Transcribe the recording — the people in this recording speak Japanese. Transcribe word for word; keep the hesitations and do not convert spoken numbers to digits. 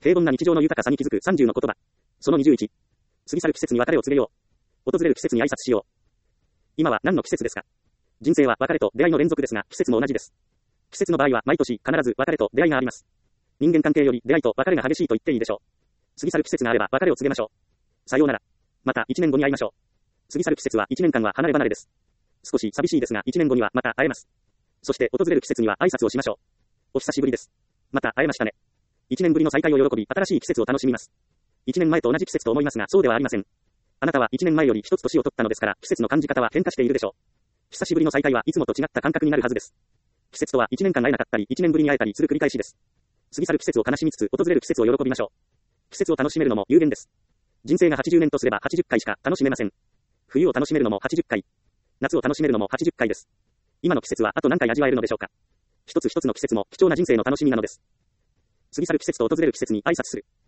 平凡な日常の豊かさに気づくさんじゅうの言葉。そのにじゅういち。過ぎ去る季節に別れを告げよう。訪れる季節に挨拶しよう。今は何の季節ですか？人生は別れと出会いの連続ですが、季節も同じです。季節の場合は毎年必ず別れと出会いがあります。人間関係より出会いと別れが激しいと言っていいでしょう。過ぎ去る季節があれば別れを告げましょう。さようなら。またいちねんごに会いましょう。過ぎ去る季節はいちねんかんは離れ離れです。少し寂しいですがいちねんごにはまた会えます。そして訪れる季節には挨拶をしましょう。お久しぶりです。また会えましたね。いちねんぶりの再会を喜び、新しい季節を楽しみます。いちねんまえと同じ季節と思いますが、そうではありません。あなたはいちねんまえより一つ年を取ったのですから、季節の感じ方は変化しているでしょう。久しぶりの再会はいつもと違った感覚になるはずです。季節とはいちねんかん会えなかったり、いちねんぶりに会えたりする繰り返しです。過ぎ去る季節を悲しみつつ、訪れる季節を喜びましょう。季節を楽しめるのも有限です。人生がはちじゅうねんとすればはちじゅっかいしか楽しめません。冬を楽しめるのもはちじゅっかい。夏を楽しめるのもはちじゅっかいです。今の季節はあと何回味わえるのでしょうか。一つ一つの季節も貴重な人生の楽しみなのです。過ぎ去る季節と訪れる季節に挨拶する。